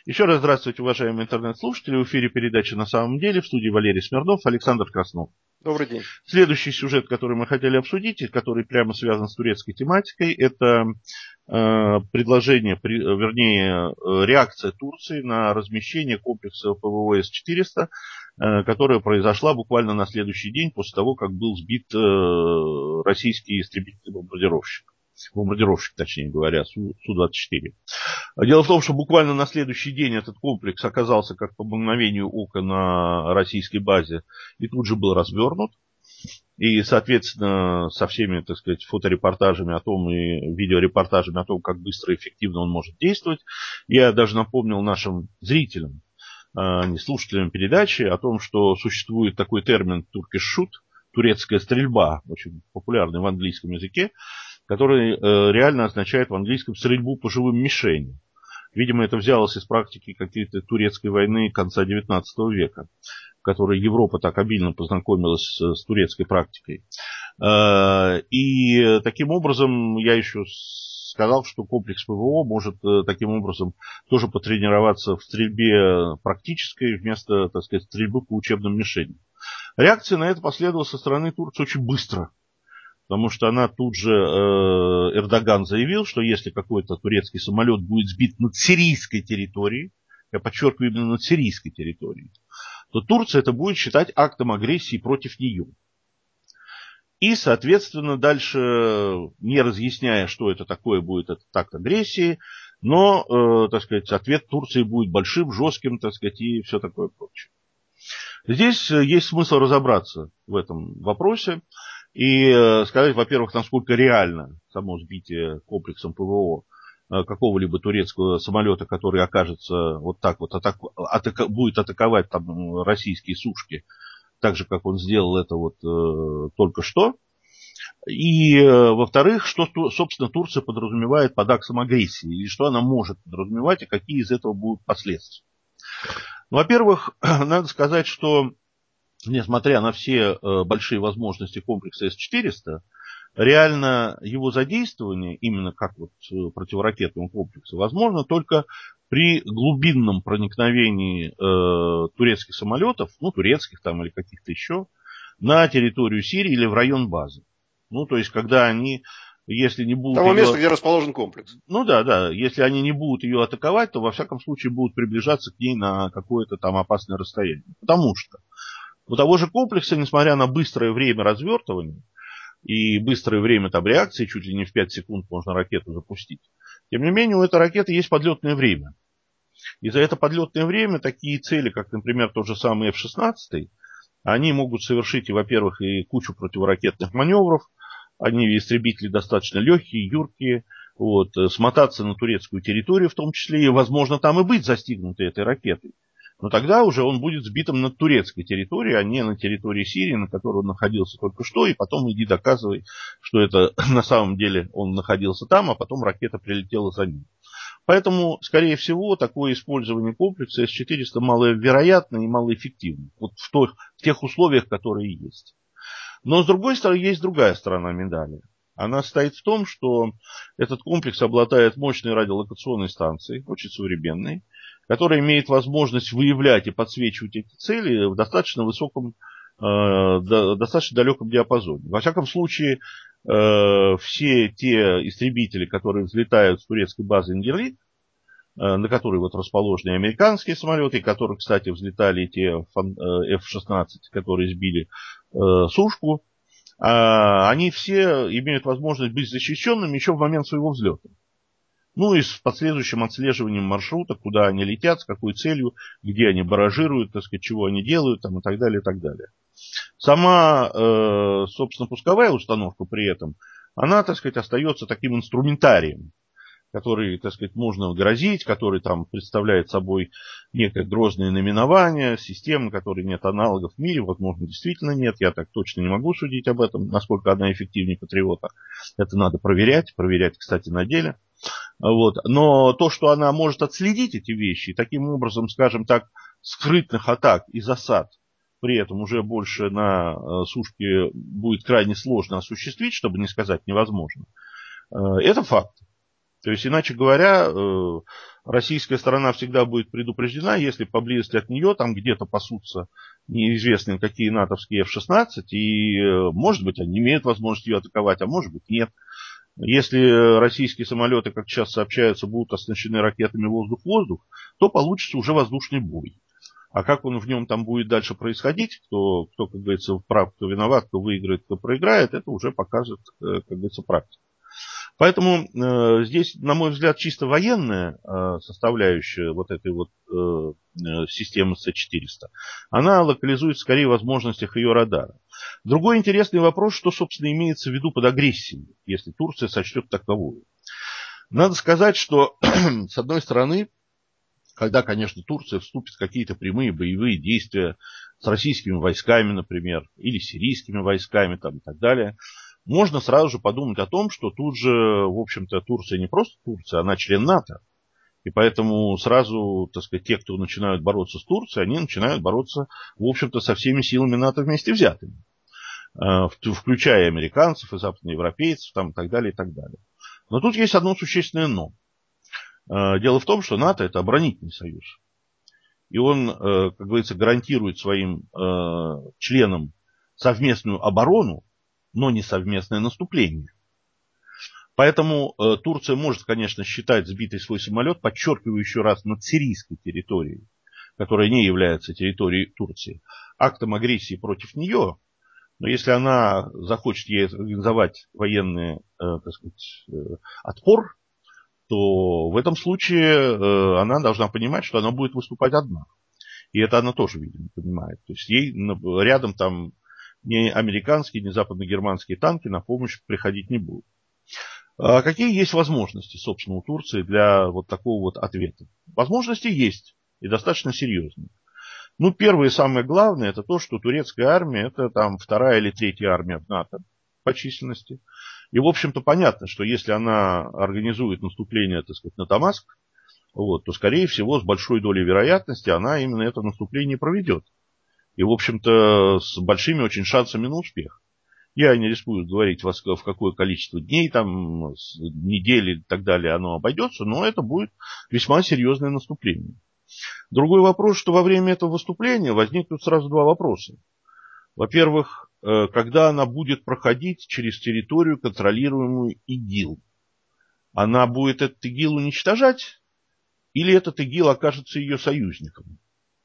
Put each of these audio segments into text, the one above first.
Еще раз здравствуйте, уважаемые интернет-слушатели. В эфире передача «На самом деле». В студии Валерий Смирнов, Александр Краснов. Добрый день. Следующий сюжет, который мы хотели обсудить, и который прямо связан с турецкой тематикой, это реакция Турции на размещение комплекса ПВО С-400, которая произошла буквально на следующий день после того, как был сбит российский истребитель-бомбардировщик. Бомбардировщик, точнее говоря, Су-24. Дело в том, что буквально на следующий день этот комплекс оказался как по мгновению ока на российской базе и тут же был развернут. И, соответственно, со всеми, так сказать, фоторепортажами о том и видеорепортажами о том, как быстро и эффективно он может действовать, я даже напомнил нашим зрителям, не слушателям передачи, о том, что существует такой термин Turkish shoot, турецкая стрельба, очень популярный в английском языке, который реально означает в английском стрельбу по живым мишеням. Видимо, это взялось из практики какой-то турецкой войны конца XIX века, в которой Европа так обильно познакомилась с турецкой практикой. И таким образом я еще сказал, что комплекс ПВО может таким образом тоже потренироваться в стрельбе практической вместо, так сказать, стрельбы по учебным мишеням. Реакция на это последовала со стороны Турции очень быстро. Потому что она тут же, Эрдоган заявил, что если какой-то турецкий самолет будет сбит над сирийской территорией, я подчеркиваю, именно над сирийской территорией, то Турция это будет считать актом агрессии против нее. И, соответственно, дальше, не разъясняя, что это такое будет этот акт агрессии, но, так сказать, ответ Турции будет большим, жестким, так сказать, и все такое прочее. Здесь есть смысл разобраться в этом вопросе. И сказать, во-первых, насколько реально само сбитие комплексом ПВО какого-либо турецкого самолета, который окажется вот так вот, будет атаковать там российские сушки, так же, как он сделал это вот только что. И, во-вторых, что, собственно, Турция подразумевает под актом агрессии, и что она может подразумевать, и какие из этого будут последствия. Ну, во-первых, надо сказать, что несмотря на все большие возможности комплекса С-400, реально его задействование, именно как вот противоракетного комплекса, возможно только при глубинном проникновении турецких самолетов, ну, турецких там или каких-то еще, на территорию Сирии или в район базы. Ну, то есть, когда они, если не будут... Того места, где расположен комплекс. Ну да, если они не будут ее атаковать, то во всяком случае будут приближаться к ней на какое-то там опасное расстояние. Потому что у того же комплекса, несмотря на быстрое время развертывания и быстрое время там реакции, чуть ли не в 5 секунд можно ракету запустить, тем не менее у этой ракеты есть подлетное время. И за это подлетное время такие цели, как, например, тот же самый F-16, они могут совершить, во-первых, и кучу противоракетных маневров, они истребители достаточно легкие, юркие, вот, смотаться на турецкую территорию в том числе, и, возможно, там и быть застигнуты этой ракетой. Но тогда уже он будет сбитым над турецкой территорией, а не на территории Сирии, на которой он находился только что, и потом иди доказывай, что это на самом деле он находился там, а потом ракета прилетела за ним. Поэтому, скорее всего, такое использование комплекса С-400 маловероятно и малоэффективно. Вот в тех условиях, которые есть. Но, с другой стороны, есть другая сторона медали. Она состоит в том, что этот комплекс обладает мощной радиолокационной станцией, очень современной, которая имеет возможность выявлять и подсвечивать эти цели в достаточно высоком, достаточно далеком диапазоне. Во всяком случае, все те истребители, которые взлетают с турецкой базы Ингерлит, на которой вот расположены американские самолеты, и которые, кстати, взлетали те F-16, которые сбили сушку, они все имеют возможность быть защищенными еще в момент своего взлета. Ну и с последующим отслеживанием маршрута, куда они летят, с какой целью, где они баражируют, так сказать, чего они делают, там, и так далее, и так далее. Сама, собственно, пусковая установка при этом, она, так сказать, остается таким инструментарием, который, так сказать, можно грозить, который там представляет собой некое грозное наименование, система, которой нет аналогов в мире, возможно, действительно нет, я так точно не могу судить об этом, насколько она эффективнее Патриота. Это надо проверять, кстати, на деле. Вот. Но то, что она может отследить эти вещи, и таким образом, скажем так, скрытных атак и засад, при этом уже больше на сушке будет крайне сложно осуществить, чтобы не сказать невозможно, это факт. То есть, иначе говоря, российская сторона всегда будет предупреждена, если поблизости от нее там где-то пасутся неизвестные какие натовские F-16, и, может быть, они имеют возможность ее атаковать, а может быть, нет. Если российские самолеты, как сейчас сообщаются, будут оснащены ракетами воздух-воздух, то получится уже воздушный бой. А как он в нем там будет дальше происходить, кто как говорится, прав, кто виноват, кто выиграет, кто проиграет, это уже покажет, как говорится, практика. Поэтому здесь, на мой взгляд, чисто военная составляющая вот этой вот системы С-400, она локализует скорее в возможностях ее радара. Другой интересный вопрос, что, собственно, имеется в виду под агрессией, если Турция сочтет таковую. Надо сказать, что, с одной стороны, когда, конечно, Турция вступит в какие-то прямые боевые действия с российскими войсками, например, или сирийскими войсками там, и так далее, можно сразу же подумать о том, что тут же, в общем-то, Турция не просто Турция, она член НАТО. И поэтому сразу, так сказать, те, кто начинают бороться с Турцией, они начинают бороться, в общем-то, со всеми силами НАТО вместе взятыми. Включая американцев и западноевропейцев, там, и так далее, и так далее. Но тут есть одно существенное «но». Дело в том, что НАТО – это оборонительный союз. И он, как говорится, гарантирует своим членам совместную оборону, но не совместное наступление. Поэтому Турция может, конечно, считать сбитый свой самолет, подчеркиваю еще раз, над сирийской территорией, которая не является территорией Турции, актом агрессии против нее. Но если она захочет ей организовать военный, так сказать, отпор, то в этом случае она должна понимать, что она будет выступать одна. И это она тоже, видимо, понимает. То есть ей рядом там ни американские, ни западно-германские танки на помощь приходить не будут. А какие есть возможности, собственно, у Турции для вот такого вот ответа? Возможности есть, и достаточно серьезные. Ну, первое и самое главное, это то, что турецкая армия, это там вторая или третья армия в НАТО по численности. И, в общем-то, понятно, что если она организует наступление, так сказать, на Дамаск, вот, то, скорее всего, с большой долей вероятности она именно это наступление проведет. И, в общем-то, с большими очень шансами на успех. Я не рискую говорить, в какое количество дней, там, недели и так далее оно обойдется, но это будет весьма серьезное наступление. Другой вопрос, что во время этого выступления возникнут сразу два вопроса. Во-первых, когда она будет проходить через территорию, контролируемую ИГИЛ, она будет этот ИГИЛ уничтожать, или этот ИГИЛ окажется ее союзником?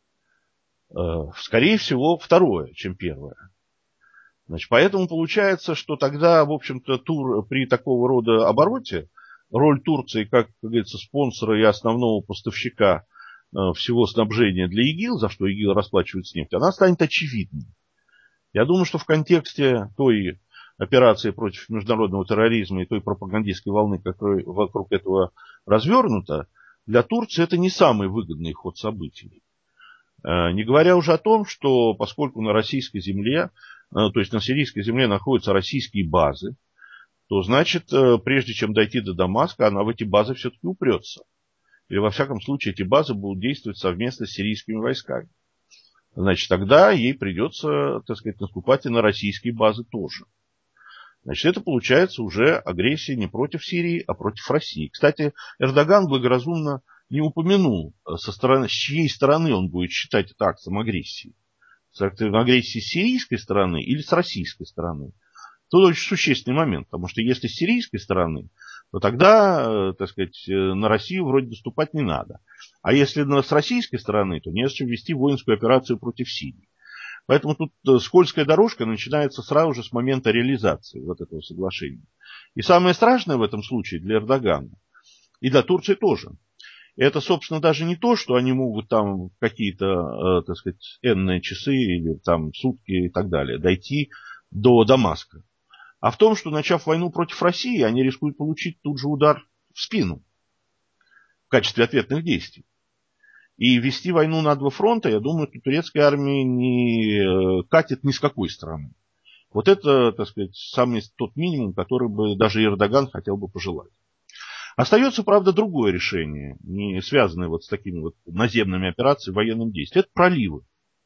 Скорее всего, второе, чем первое. Значит, поэтому получается, что тогда, в общем-то, при такого рода обороте роль Турции, как говорится, спонсора и основного поставщика всего снабжения для ИГИЛ, за что ИГИЛ расплачивается нефть, она станет очевидной. Я думаю, что в контексте той операции против международного терроризма и той пропагандистской волны, которая вокруг этого развернута, для Турции это не самый выгодный ход событий. Не говоря уже о том, что поскольку на российской земле, то есть на сирийской земле находятся российские базы, то значит, прежде чем дойти до Дамаска, она в эти базы все-таки упрется. Или во всяком случае эти базы будут действовать совместно с сирийскими войсками. Значит, тогда ей придется, так сказать, наступать и на российские базы тоже. Значит, это получается уже агрессия не против Сирии, а против России. Кстати, Эрдоган благоразумно не упомянул, с чьей стороны он будет считать это актом агрессии. С актом агрессии с сирийской стороны или с российской стороны. Тут очень существенный момент, потому что если с сирийской стороны, то тогда, так сказать, на Россию вроде наступать не надо. А если с российской стороны, то не зачем вести воинскую операцию против Сирии. Поэтому тут скользкая дорожка начинается сразу же с момента реализации вот этого соглашения. И самое страшное в этом случае для Эрдогана, и для Турции тоже, это, собственно, даже не то, что они могут там какие-то, так сказать, энные часы или там сутки и так далее дойти до Дамаска. А в том, что, начав войну против России, они рискуют получить тут же удар в спину в качестве ответных действий. И вести войну на два фронта, я думаю, что турецкая армия не катит ни с какой стороны. Вот это, так сказать, самый тот минимум, который бы даже Эрдоган хотел бы пожелать. Остается, правда, другое решение, не связанное вот с такими вот наземными операциями, военным действием. Это проливы.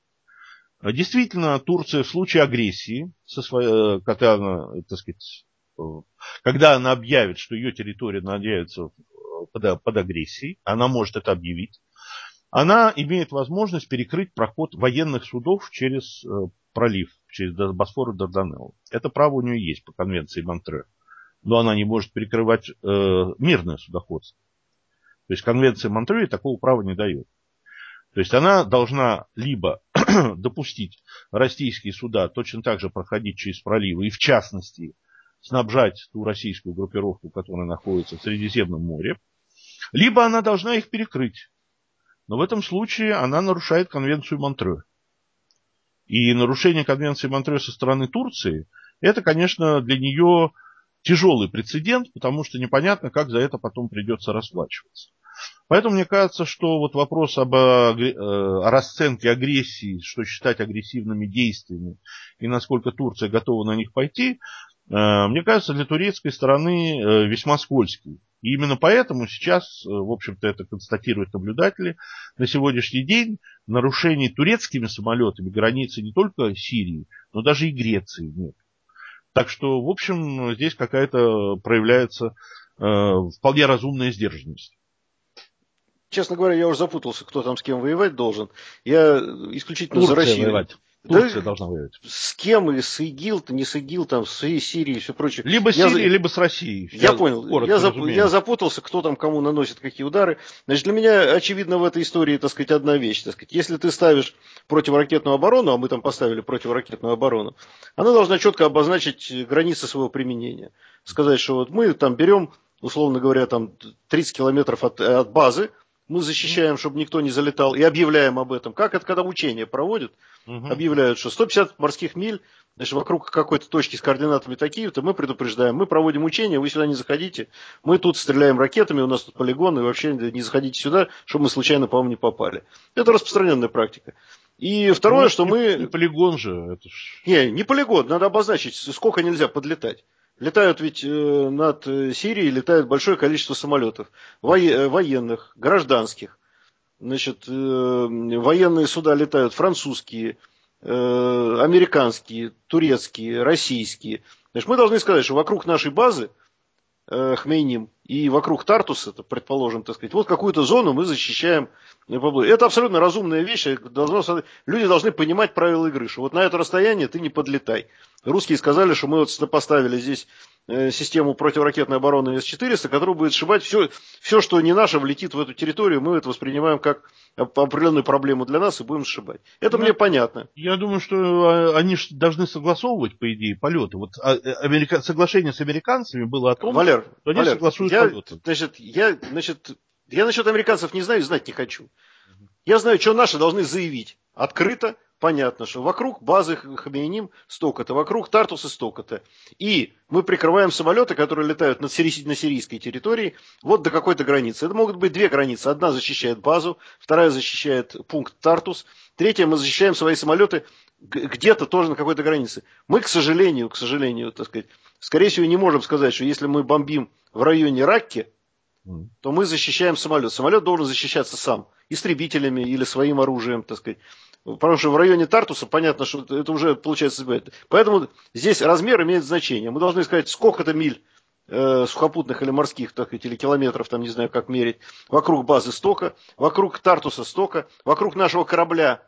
Действительно, Турция в случае агрессии, когда она, так сказать, когда она объявит, что ее территория находится под агрессией, она может это объявить, она имеет возможность перекрыть проход военных судов через пролив, через Босфор и Дарданеллы. Это право у нее есть по конвенции Монтре. Но она не может перекрывать мирное судоходство. То есть конвенция Монтре такого права не дает. То есть она должна либо допустить российские суда точно так же проходить через проливы и в частности снабжать ту российскую группировку, которая находится в Средиземном море, либо она должна их перекрыть. Но в этом случае она нарушает конвенцию Монтре. И нарушение конвенции Монтре со стороны Турции, это, конечно, для нее тяжелый прецедент, потому что непонятно, как за это потом придется расплачиваться. Поэтому мне кажется, что вот вопрос о расценке агрессии, что считать агрессивными действиями и насколько Турция готова на них пойти, мне кажется, для турецкой стороны весьма скользкий. И именно поэтому сейчас, в общем-то, это констатируют наблюдатели, на сегодняшний день нарушений турецкими самолетами границы не только Сирии, но даже и Греции нет. Так что, в общем, здесь какая-то проявляется вполне разумная сдержанность. Честно говоря, я уже запутался, кто там с кем воевать должен. Я исключительно Турция за Россию. Воевать. Турция должна воевать. С кем и с ИГИЛ-то, не с ИГИЛ, там, с Сирией и все прочее. Либо с Сирией, либо с Россией. Я понял. Я запутался, кто там кому наносит какие удары. Значит, для меня очевидно в этой истории, так сказать, одна вещь. Так сказать, если ты ставишь противоракетную оборону, а мы там поставили противоракетную оборону, она должна четко обозначить границы своего применения. Сказать, что вот мы там берем, условно говоря, там 30 километров от базы, мы защищаем, чтобы никто не залетал, и объявляем об этом. Как это, когда учения проводят, объявляют, что 150 морских миль, значит, вокруг какой-то точки с координатами такие-то, мы предупреждаем, мы проводим учения, вы сюда не заходите, мы тут стреляем ракетами, у нас тут полигон, и вообще не заходите сюда, чтобы мы случайно по вам не попали. Это распространенная практика. И второе, что мы... Не полигон же. Это... Не полигон, надо обозначить, сколько нельзя подлетать. Летают ведь над Сирией, летает большое количество самолетов, военных, гражданских. Значит, военные суда летают французские, американские, турецкие, российские. Значит, мы должны сказать, что вокруг нашей базы Хмейним и вокруг Тартуса, предположим, так сказать, вот какую-то зону мы защищаем. Это абсолютно разумная вещь. Люди должны понимать правила игры, что вот на это расстояние ты не подлетай. Русские сказали, что мы вот поставили здесь систему противоракетной обороны С-400, которая будет сшибать все, что не наше, влетит в эту территорию. Мы это воспринимаем как определенную проблему для нас и будем сшибать. Это мне понятно. Я думаю, что они должны согласовывать, по идее, полеты. Вот соглашение с американцами было о том, что они согласуют полеты. Я насчет американцев не знаю и знать не хочу. Я знаю, что наши должны заявить открыто. Понятно, что вокруг базы Хмейним столько-то, вокруг Тартуса столько-то. И мы прикрываем самолеты, которые летают на сирийской территории, вот до какой-то границы. Это могут быть две границы. Одна защищает базу, вторая защищает пункт Тартус, третья мы защищаем свои самолеты где-то тоже на какой-то границе. Мы, к сожалению, так сказать, скорее всего, не можем сказать, что если мы бомбим в районе Ракки, то мы защищаем самолет. Самолет должен защищаться сам, истребителями или своим оружием, так сказать. Потому что в районе Тартуса понятно, что это уже получается. Поэтому здесь размер имеет значение. Мы должны сказать, сколько-то миль сухопутных или морских, так сказать, или километров, там не знаю, как мерить, вокруг базы столько, вокруг Тартуса столько, вокруг нашего корабля,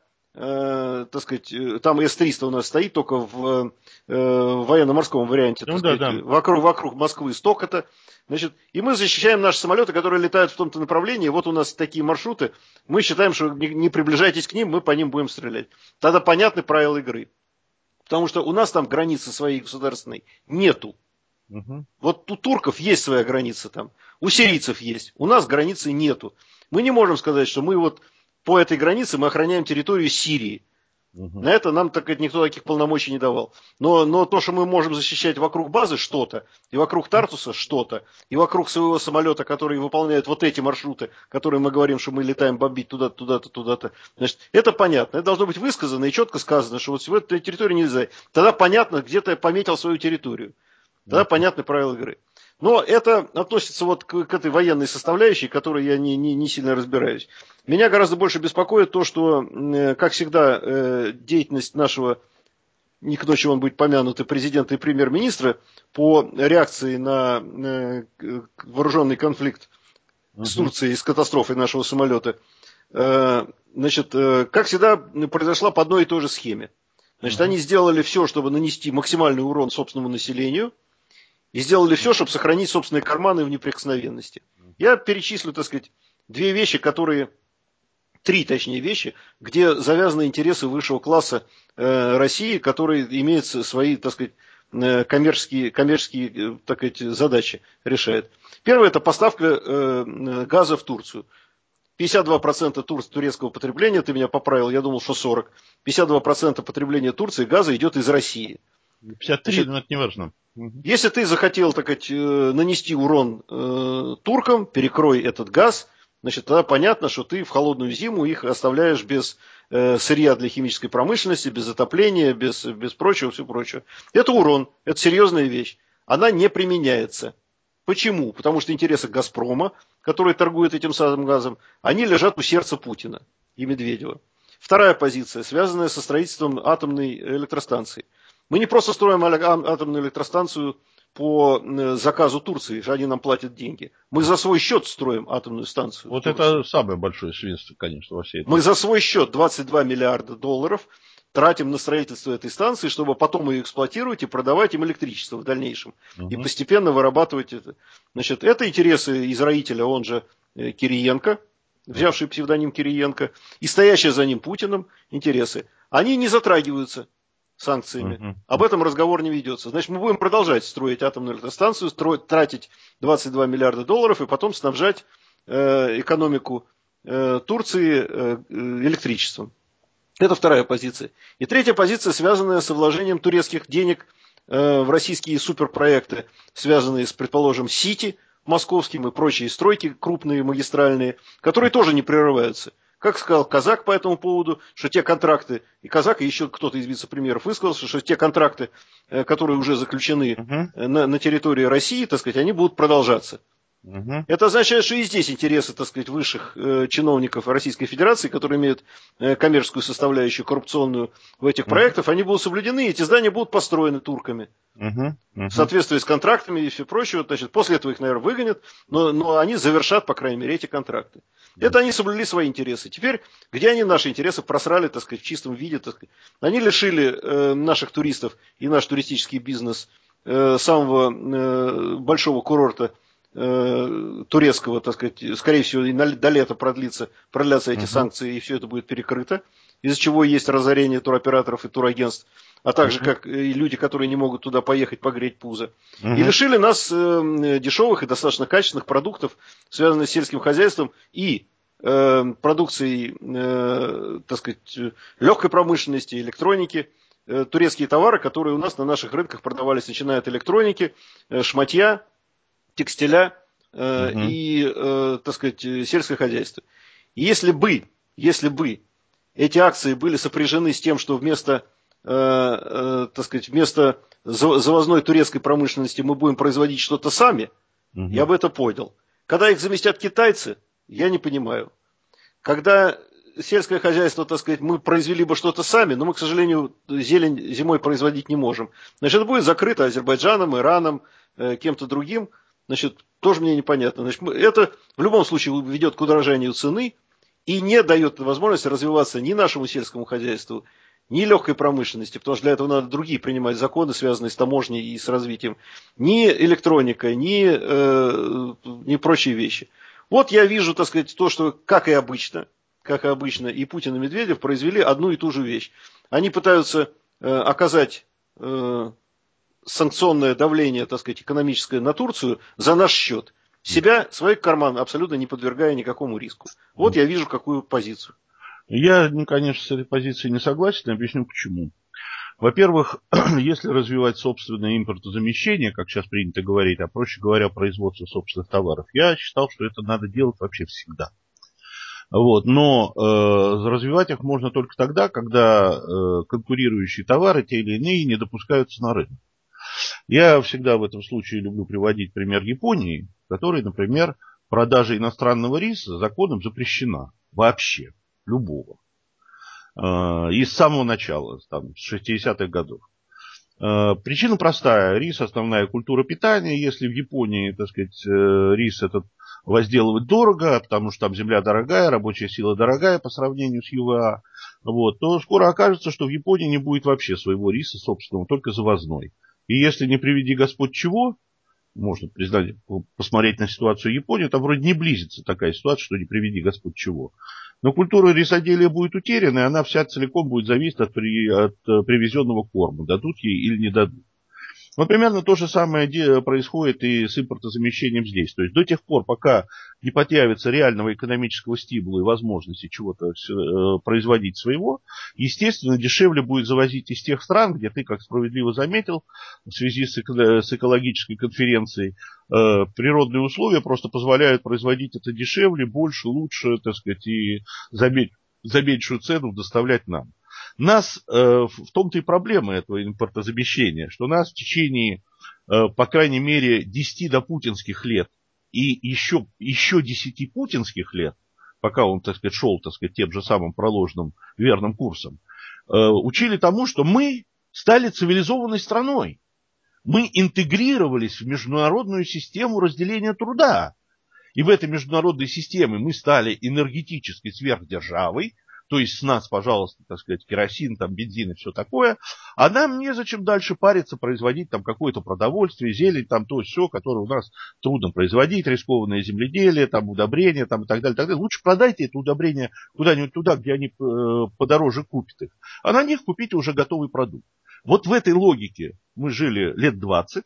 так сказать, там С-300 у нас стоит только в военно-морском варианте, так сказать, да. Вокруг Москвы столько-то. Значит, и мы защищаем наши самолеты, которые летают в том-то направлении. Вот у нас такие маршруты. Мы считаем, что не приближайтесь к ним, мы по ним будем стрелять. Тогда понятны правила игры. Потому что у нас там границы своей государственной нету. Вот у турков есть своя граница там. У сирийцев есть. У нас границы нету. Мы не можем сказать, что мы вот по этой границе мы охраняем территорию Сирии. На это нам никто таких полномочий не давал. Но то, что мы можем защищать вокруг базы что-то, и вокруг Тартуса что-то, и вокруг своего самолета, который выполняет вот эти маршруты, которые мы говорим, что мы летаем бомбить туда-то, туда-то, туда-то, значит, это понятно. Это должно быть высказано и четко сказано, что вот в этой территории нельзя. Тогда понятно, где ты пометил свою территорию. Тогда понятны правила игры. Но это относится вот к этой военной составляющей, которой я не сильно разбираюсь. Меня гораздо больше беспокоит то, что, как всегда, деятельность нашего не к ночи он будет помянут, и президента, и премьер-министра по реакции на вооруженный конфликт с Турцией, с катастрофой нашего самолета. Значит, как всегда, произошла по одной и той же схеме. Значит, они сделали все, чтобы нанести максимальный урон собственному населению, и сделали все, чтобы сохранить собственные карманы в неприкосновенности. Я перечислю, так сказать, три вещи, где завязаны интересы высшего класса России, которые имеют свои, так сказать, коммерческие так сказать, задачи решает. Первое – это поставка газа в Турцию. 52% турецкого потребления, ты меня поправил, я думал, что 40%. 52% потребления Турции газа идет из России. 53, но это не важно. Если ты захотел, так сказать, нанести урон туркам, перекрой этот газ, значит, тогда понятно, что ты в холодную зиму их оставляешь без сырья для химической промышленности, без отопления, без прочего, все прочее. Это урон, это серьезная вещь. Она не применяется. Почему? Потому что интересы «Газпрома», который торгует этим самым газом, они лежат у сердца Путина и Медведева. Вторая позиция, связанная со строительством атомной электростанции. Мы не просто строим атомную электростанцию по заказу Турции, они нам платят деньги. Мы за свой счет строим атомную станцию. Вот это самое большое свинство, конечно, во всей этой. Мы за свой счет 22 миллиарда долларов тратим на строительство этой станции, чтобы потом ее эксплуатировать и продавать им электричество в дальнейшем. И постепенно вырабатывать это. Значит, это интересы Израиля, он же Кириенко, взявший псевдоним Кириенко, и стоящие за ним Путиным интересы. Они не затрагиваются санкциями. Об этом разговор не ведется. Значит, мы будем продолжать строить атомную электростанцию, тратить 22 миллиарда долларов и потом снабжать экономику Турции электричеством. Это вторая позиция. И третья позиция, связанная со вложением турецких денег в российские суперпроекты, связанные с, предположим, Сити московским и прочие стройки крупные, магистральные, которые тоже не прерываются. Как сказал Казак по этому поводу, что те контракты, и Казак, и еще кто-то из вице-премьеров высказался, что те контракты, которые уже заключены на территории России, так сказать, они будут продолжаться. Это означает, что и здесь интересы, так сказать, высших чиновников Российской Федерации, которые имеют коммерческую составляющую, коррупционную в этих проектах, они будут соблюдены, и эти здания будут построены турками. В соответствии с контрактами и все прочее. Значит, после этого их, наверное, выгонят, но они завершат, по крайней мере, эти контракты. Это они соблюли свои интересы. Теперь, где они наши интересы просрали, так сказать, в чистом виде, так сказать. Они лишили наших туристов и наш туристический бизнес самого большого курорта турецкого, так сказать, скорее всего, и до лета продлятся эти санкции, и все это будет перекрыто, из-за чего есть разорение туроператоров и турагентств, а также как и люди, которые не могут туда поехать погреть пузо. И лишили нас дешевых и достаточно качественных продуктов, связанных с сельским хозяйством и продукцией, так сказать, легкой промышленности, электроники. Турецкие товары, которые у нас на наших рынках продавались, начиная от электроники, шматья, текстиля и, так сказать, сельское хозяйство. И если бы эти акции были сопряжены с тем, что вместо завозной турецкой промышленности мы будем производить что-то сами, я бы это понял. Когда их заместят китайцы, я не понимаю. Когда сельское хозяйство, так сказать, мы произвели бы что-то сами, но мы, к сожалению, зелень зимой производить не можем. Значит, это будет закрыто Азербайджаном, Ираном, кем-то другим. Значит, тоже мне непонятно. Значит, это в любом случае ведет к удорожанию цены и не дает возможности развиваться ни нашему сельскому хозяйству, ни легкой промышленности, потому что для этого надо другие принимать законы, связанные с таможней и с развитием, ни электроника, ни прочие вещи. Вот я вижу, так сказать, то, что, как и обычно, и Путин, и Медведев произвели одну и ту же вещь. Они пытаются оказать санкционное давление, так сказать, экономическое на Турцию за наш счет. Себя, свой карман абсолютно не подвергая никакому риску. Вот я вижу какую позицию. Я, конечно, с этой позицией не согласен, объясню почему. Во-первых, если развивать собственное импортозамещение, как сейчас принято говорить, а проще говоря, производство собственных товаров, я считал, что это надо делать вообще всегда. Вот. Но развивать их можно только тогда, когда конкурирующие товары, те или иные, не допускаются на рынок. Я всегда в этом случае люблю приводить пример Японии, в которой, например, продажа иностранного риса законом запрещена вообще, любого. И с самого начала, там, с 60-х годов. Причина простая. Рис – основная культура питания. Если в Японии, так сказать, рис этот возделывать дорого, потому что там земля дорогая, рабочая сила дорогая по сравнению с ЮВА, вот, то скоро окажется, что в Японии не будет вообще своего риса собственного, только завозной. И если не приведи Господь чего, можно признать, посмотреть на ситуацию Японии, там вроде не близится такая ситуация, что не приведи Господь чего. Но культура рисоделия будет утеряна, и она вся целиком будет зависеть от привезенного корма, дадут ей или не дадут. Вот примерно то же самое происходит и с импортозамещением здесь. То есть до тех пор, пока не появится реального экономического стимула и возможности чего-то производить своего, естественно, дешевле будет завозить из тех стран, где ты, как справедливо заметил, в связи с экологической конференцией, природные условия просто позволяют производить это дешевле, больше, лучше, так сказать, и за меньшую цену доставлять нам. Нас, в том-то и проблема этого импортозамещения, что нас в течение, по крайней мере, 10 допутинских лет и еще 10 путинских лет, пока он, так сказать, шел, так сказать, тем же самым проложенным верным курсом, учили тому, что мы стали цивилизованной страной. Мы интегрировались в международную систему разделения труда. И в этой международной системе мы стали энергетической сверхдержавой, то есть с нас, пожалуйста, так сказать, керосин, там, бензин и все такое, а нам незачем дальше париться, производить там какое-то продовольствие, зелень, там то все, которое у нас трудно производить, рискованное земледелие, там удобрения, там и так далее, так далее. Лучше продайте это удобрение куда-нибудь туда, где они подороже купят их, а на них купите уже готовый продукт. Вот в этой логике мы жили лет 20,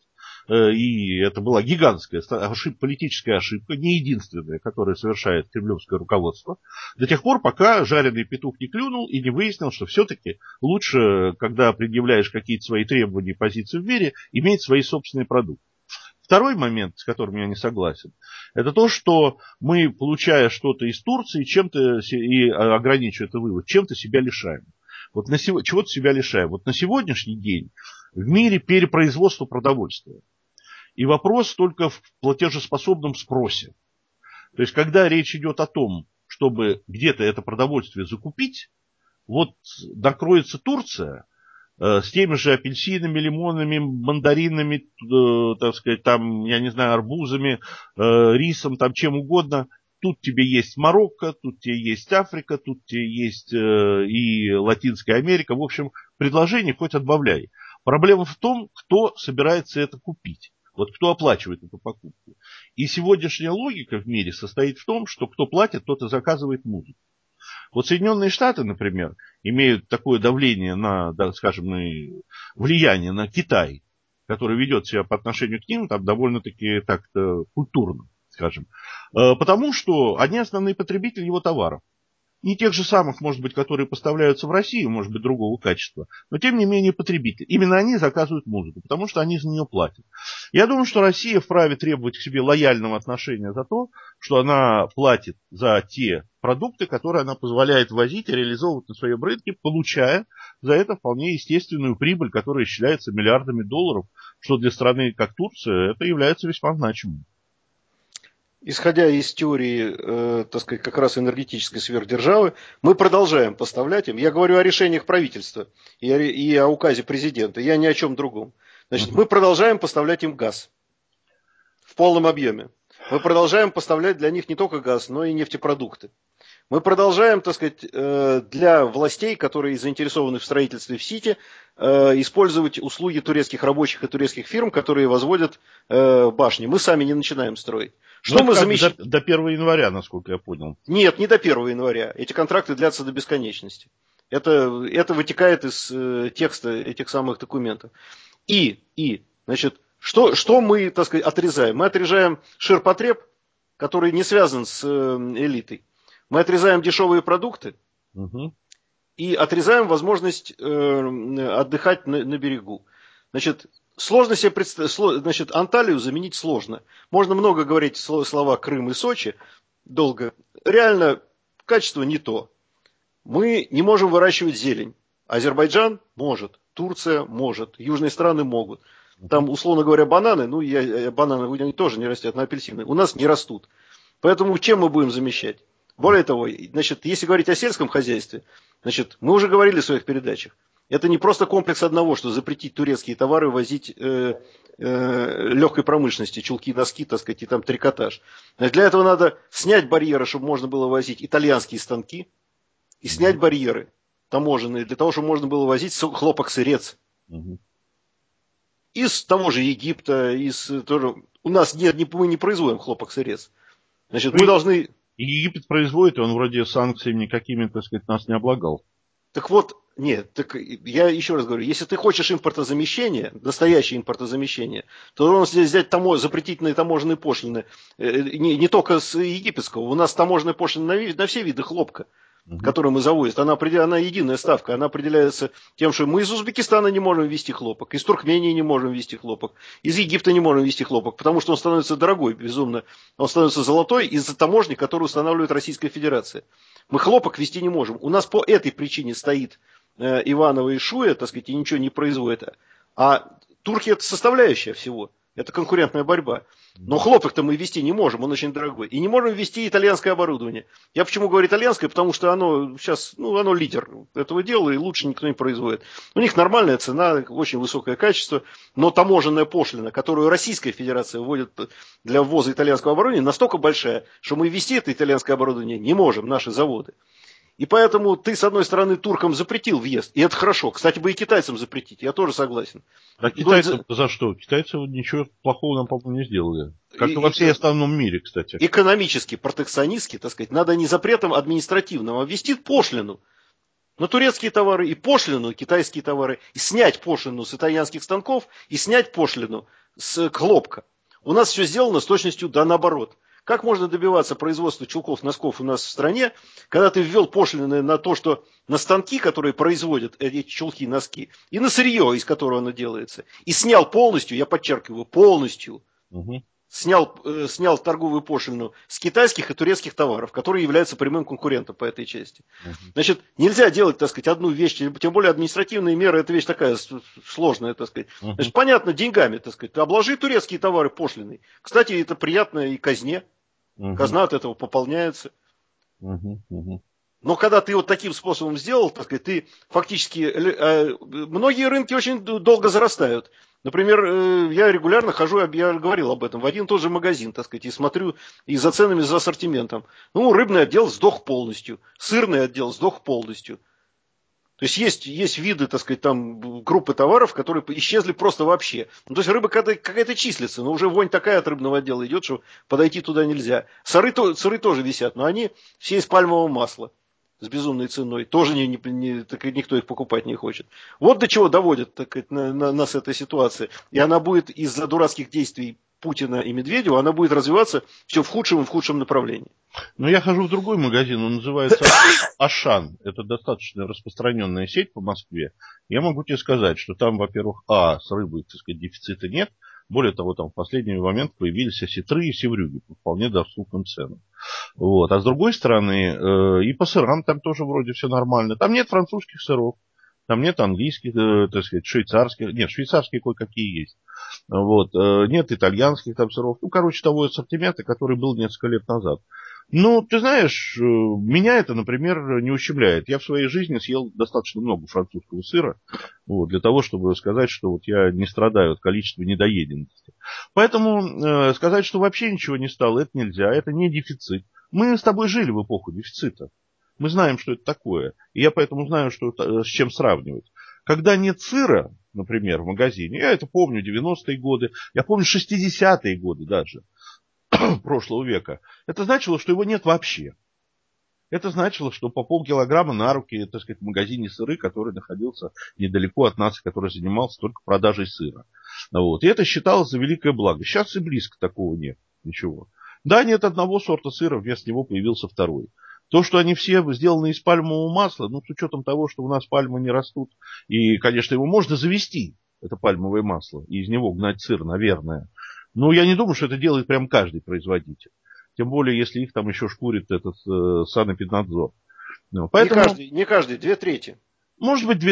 и это была гигантская политическая ошибка, не единственная, которую совершает кремлевское руководство, до тех пор, пока жареный петух не клюнул и не выяснил, что все-таки лучше, когда предъявляешь какие-то свои требования и позиции в мире, иметь свои собственные продукты. Второй момент, с которым я не согласен, это то, что мы, получая что-то из Турции, чем-то и ограничивая это вывод, чем-то себя лишаем. Вот чего-то себя лишаем. Вот на сегодняшний день в мире перепроизводство продовольствия. И вопрос только в платежеспособном спросе. То есть, когда речь идет о том, чтобы где-то это продовольствие закупить, вот накроется Турция с теми же апельсинами, лимонами, мандаринами, так сказать, там, я не знаю, арбузами, рисом, там, чем угодно. Тут тебе есть Марокко, тут тебе есть Африка, тут тебе есть и Латинская Америка. В общем, предложений хоть отбавляй. Проблема в том, кто собирается это купить. Вот кто оплачивает эту покупку. И сегодняшняя логика в мире состоит в том, что кто платит, тот и заказывает музыку. Вот Соединенные Штаты, например, имеют такое давление на, да, скажем, влияние на Китай, который ведет себя по отношению к ним там довольно-таки так-то культурно, скажем. Потому что они основные потребители его товаров. Не тех же самых, может быть, которые поставляются в Россию, может быть, другого качества, но тем не менее потребители. Именно они заказывают музыку, потому что они за нее платят. Я думаю, что Россия вправе требовать к себе лояльного отношения за то, что она платит за те продукты, которые она позволяет возить и реализовывать на своем рынке, получая за это вполне естественную прибыль, которая исчисляется миллиардами долларов, что для страны, как Турция, это является весьма значимым. Исходя из теории, так сказать, как раз энергетической сверхдержавы, мы продолжаем поставлять им. Я говорю о решениях правительства и о указе президента. Я ни о чем другом. Значит, мы продолжаем поставлять им газ в полном объеме. Мы продолжаем поставлять для них не только газ, но и нефтепродукты. Мы продолжаем, так сказать, для властей, которые заинтересованы в строительстве в Сити, использовать услуги турецких рабочих и турецких фирм, которые возводят башни. Мы сами не начинаем строить. Что мы замещаем? До 1 января, насколько я понял. Нет, не до 1 января. Эти контракты длятся до бесконечности. Это вытекает из текста этих самых документов. Значит, что мы, так сказать, отрезаем? Мы отрезаем ширпотреб, который не связан с элитой. Мы отрезаем дешевые продукты и отрезаем возможность отдыхать на берегу. Значит, сложно себе представить, значит, Анталию заменить сложно. Можно много говорить слова Крым и Сочи, долго. Реально, качество не то. Мы не можем выращивать зелень. Азербайджан может, Турция может, южные страны могут. Там, условно говоря, бананы, бананы они тоже не растят, но апельсины у нас не растут. Поэтому чем мы будем замещать? Более того, значит, если говорить о сельском хозяйстве, значит, мы уже говорили в своих передачах, Это не просто комплекс одного, что запретить турецкие товары возить легкой промышленности, чулки, носки, так сказать, и там трикотаж. Для этого надо снять барьеры, чтобы можно было возить итальянские станки, и снять барьеры таможенные, для того, чтобы можно было возить хлопок-сырец. Из того же Египта, тоже... У нас мы не производим хлопок-сырец. Значит, мы должны... Египет производит, и он вроде санкциями никакими, так сказать, нас не облагал. Так вот, нет, так я еще раз говорю, если ты хочешь импортозамещения, настоящее импортозамещение, то нужно взять запретительные таможенные пошлины, не только с египетского. У нас таможенная пошлина на все виды хлопка, который мы завозим, она единая ставка, она определяется тем, что мы из Узбекистана не можем везти хлопок, из Туркмении не можем везти хлопок, из Египта не можем везти хлопок, потому что он становится дорогой, безумно, он становится золотой из-за таможни, которую устанавливает Российская Федерация. Мы хлопок везти не можем. У нас по этой причине стоит Иваново и Шуя, так сказать, и ничего не производит. А турки это составляющая всего. Это конкурентная борьба. Но хлопок-то мы везти не можем, он очень дорогой. И не можем везти итальянское оборудование. Я почему говорю итальянское? Потому что оно сейчас, оно лидер этого дела, и лучше никто не производит. У них нормальная цена, очень высокое качество, но таможенная пошлина, которую Российская Федерация вводит для ввоза итальянского оборудования, настолько большая, что мы везти это итальянское оборудование не можем, наши заводы. И поэтому ты, с одной стороны, туркам запретил въезд, и это хорошо. Кстати, бы и китайцам запретить, я тоже согласен. А китайцам за что? Китайцы ничего плохого нам, по-моему, не сделали. Как и во всей остальном мире, кстати. Экономически, протекционистски, так сказать, надо не запретом административным, а ввести пошлину на турецкие товары и пошлину на китайские товары, и снять пошлину с итальянских станков, и снять пошлину с хлопка. У нас все сделано с точностью да наоборот. Как можно добиваться производства чулков, носков у нас в стране, когда ты ввел пошлины на то, что на станки, которые производят эти чулки, носки, и на сырье, из которого оно делается, и снял полностью, я подчеркиваю, полностью, снял торговую пошлину с китайских и турецких товаров, которые являются прямым конкурентом по этой части. Значит, нельзя делать, так сказать, одну вещь, тем более административные меры, это вещь такая сложная, так сказать. Значит, понятно, деньгами, так сказать, обложи турецкие товары пошлиной. Кстати, это приятно и казне. Казна от этого пополняется. Но когда ты вот таким способом сделал, так сказать, ты фактически... Многие рынки очень долго зарастают. Например, я регулярно хожу, я говорил об этом, в один и тот же магазин, так сказать, и смотрю и за ценами, за ассортиментом. Рыбный отдел сдох полностью, сырный отдел сдох полностью. То есть есть виды, так сказать, там группы товаров, которые исчезли просто вообще. То есть рыба какая-то числится, но уже вонь такая от рыбного отдела идет, что подойти туда нельзя. Сыры тоже висят, но они все из пальмового масла с безумной ценой. Тоже никто их покупать не хочет. Вот до чего доводит нас эта ситуация. И она будет из-за дурацких действий Путина и Медведева, она будет развиваться все в худшем и в худшем направлении. Но я хожу в другой магазин, он называется Ашан. Это достаточно распространенная сеть по Москве. Я могу тебе сказать, что там, во-первых, с рыбой, так сказать, дефицита нет. Более того, там в последний момент появились осетры и севрюги по вполне доступным ценам. Вот. А с другой стороны, и по сырам там тоже вроде все нормально. Там нет французских сыров. Там нет английских, так сказать, швейцарских. Нет, швейцарские кое-какие есть. Вот. Нет итальянских там сыров. Того ассортимента, который был несколько лет назад. Ты знаешь, меня это, например, не ущемляет. Я в своей жизни съел достаточно много французского сыра, для того, чтобы сказать, что я не страдаю от количества недоеденности. Поэтому сказать, что вообще ничего не стало, это нельзя. Это не дефицит. Мы с тобой жили в эпоху дефицита. Мы знаем, что это такое. И я поэтому знаю, с чем сравнивать. Когда нет сыра, например, в магазине, я это помню, 90-е годы, я помню 60-е годы даже прошлого века, это значило, что его нет вообще. Это значило, что по полкилограмма на руки, так сказать, в магазине сыры, который находился недалеко от нас, который занимался только продажей сыра. И это считалось за великое благо. Сейчас и близко такого нет. Ничего. Да, нет одного сорта сыра, вместо него появился второй. То, что они все сделаны из пальмового масла, с учетом того, что у нас пальмы не растут, и, конечно, его можно завести, это пальмовое масло, и из него гнать сыр, наверное. Но я не думаю, что это делает прям каждый производитель. Тем более, если их там еще шкурит этот Санэпиднадзор. Поэтому, не каждый, 2/3. Может быть,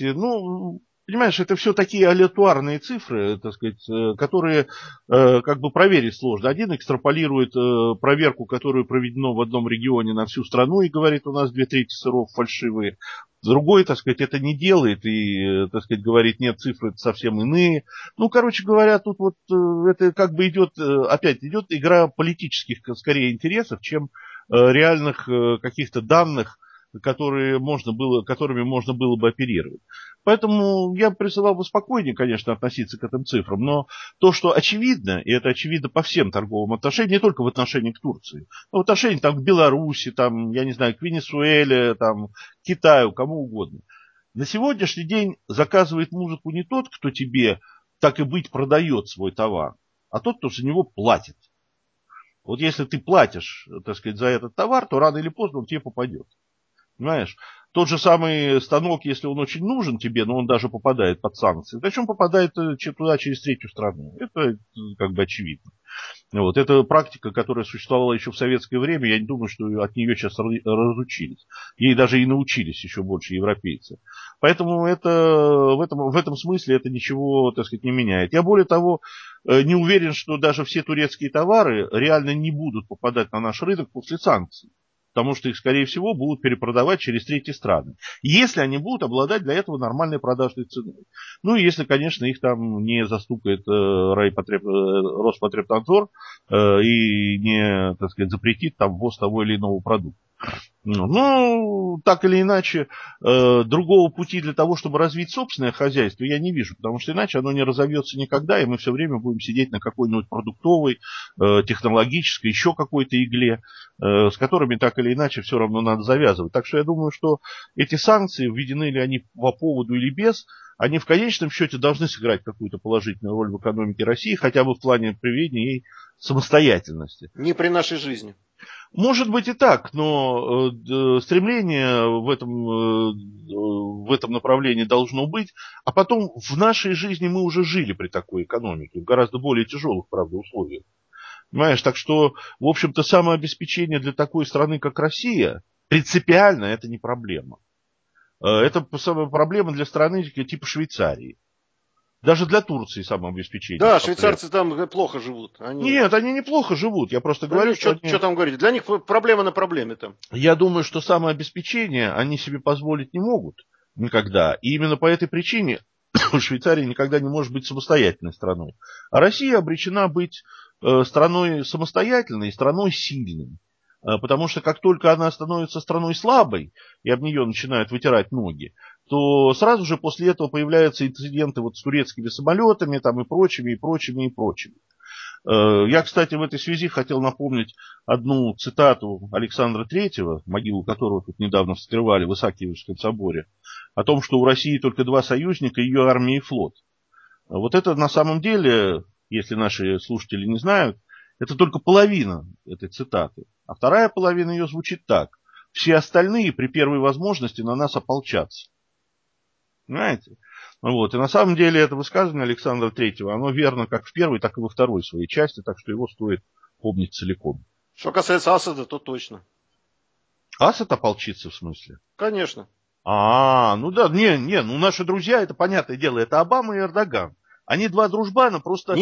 2/3. Понимаешь, это все такие алетуарные цифры, так сказать, которые проверить сложно. Один экстраполирует проверку, которую проведено в одном регионе на всю страну и говорит, у нас 2/3 сыров фальшивые. другой, так сказать, это не делает и, так сказать, говорит, нет, цифры совсем иные. Ну, короче говоря, тут вот это как бы идет, опять идет игра политических, скорее, интересов, чем реальных каких-то данных, которыми можно было бы оперировать. Поэтому я призывал бы спокойнее, конечно, относиться к этим цифрам, но то, что очевидно, и это очевидно по всем торговым отношениям, не только в отношении к Турции, но в отношении там, к Беларуси, там, я не знаю, к Венесуэле, там, к Китаю, кому угодно. На сегодняшний день заказывает музыку не тот, кто тебе, так и быть, продает свой товар, а тот, кто за него платит. Вот если ты платишь, так сказать, за этот товар, то рано или поздно он тебе попадет. Понимаешь? Тот же самый станок, если он очень нужен тебе, но он даже попадает под санкции, значит, он попадает туда через третью страну. Это как бы очевидно. Вот. Это практика, которая существовала еще в советское время. Я не думаю, что от нее сейчас разучились. Ей даже и научились еще больше европейцы. Поэтому это, в этом смысле это ничего, так сказать, не меняет. Я более того не уверен, что даже все турецкие товары реально не будут попадать на наш рынок после санкций. Потому что их, скорее всего, будут перепродавать через третьи страны. Если они будут обладать для этого нормальной продажной ценой. Ну, и если, конечно, их там не застукает Роспотребнадзор и не, так сказать, запретит там ввоз того или иного продукта. Ну, так или иначе, другого пути для того, чтобы развить собственное хозяйство, я не вижу, потому что иначе оно не разовьется никогда, и мы все время будем сидеть на какой-нибудь продуктовой, технологической, еще какой-то игле, с которыми так или иначе все равно надо завязывать. Так что я думаю, что эти санкции, введены ли они по поводу или без, они в конечном счете должны сыграть какую-то положительную роль в экономике России, хотя бы в плане приведения ей самостоятельности. Не при нашей жизни. Может быть и так, но стремление в этом направлении должно быть. А потом в нашей жизни мы уже жили при такой экономике, в гораздо более тяжелых, правда, условиях. Понимаешь, так что, в общем-то, самообеспечение для такой страны, как Россия, принципиально это не проблема. Это проблема для страны типа Швейцарии. Даже для Турции самообеспечение. Да, швейцарцы там плохо живут. Нет, они неплохо живут. Я просто говорю, что там говорить. Для них проблема на проблеме там. Я думаю, что самообеспечение они себе позволить не могут никогда. И именно по этой причине Швейцария никогда не может быть самостоятельной страной. А Россия обречена быть страной самостоятельной, страной сильной. Потому что как только она становится страной слабой, и об нее начинают вытирать ноги, то сразу же после этого появляются инциденты вот с турецкими самолетами там, и прочими, и прочими, и прочими. Я, кстати, в этой связи хотел напомнить одну цитату Александра III, могилу которого тут недавно вскрывали в Исаакиевском соборе, о том, что у России только два союзника, ее армия и флот. Вот это на самом деле, если наши слушатели не знают, это только половина этой цитаты. А вторая половина ее звучит так. Все остальные при первой возможности на нас ополчатся. Понимаете? Вот. И на самом деле это высказывание Александра Третьего, оно верно как в первой, так и во второй своей части, так что его стоит помнить целиком. Что касается Асада, то точно. Асад ополчится в смысле? Конечно. Ну да, ну наши друзья, это понятное дело, это Обама и Эрдоган. Они два дружбана, просто...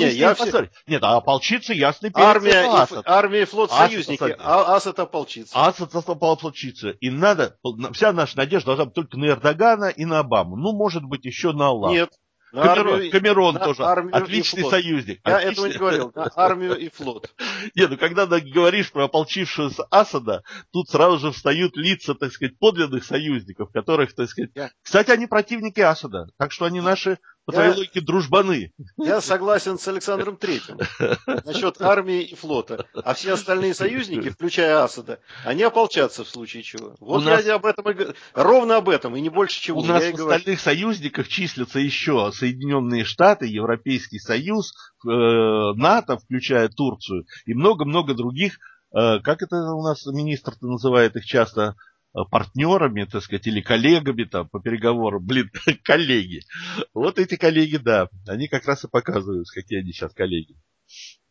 Нет, а ополчиться ясно перед армия и флот союзники, а Асад ополчится. Асад ополчится. И вся наша надежда должна быть только на Эрдогана и на Обаму. Ну, может быть, еще на Аллах. Нет. Камерон тоже отличный союзник. Я этого не говорил, на армию и флот. Нет, ну когда говоришь про ополчившегося Асада, тут сразу же встают лица, так сказать, подлинных союзников, которых, так сказать... Кстати, они противники Асада, так что они наши, по твоей логике, дружбаны. Я согласен с Александром Третьим насчет армии и флота. А все остальные союзники, включая Асада, они ополчатся в случае чего. Вот я об этом ровно об этом, и не больше чего. У нас в остальных союзниках числятся еще Соединенные Штаты, Европейский Союз, НАТО, включая Турцию, и много-много других, как это у нас министр-то называет их часто, партнерами, так сказать, или коллегами там по переговорам. Коллеги. Вот эти коллеги, да, они как раз и показывают, какие они сейчас коллеги.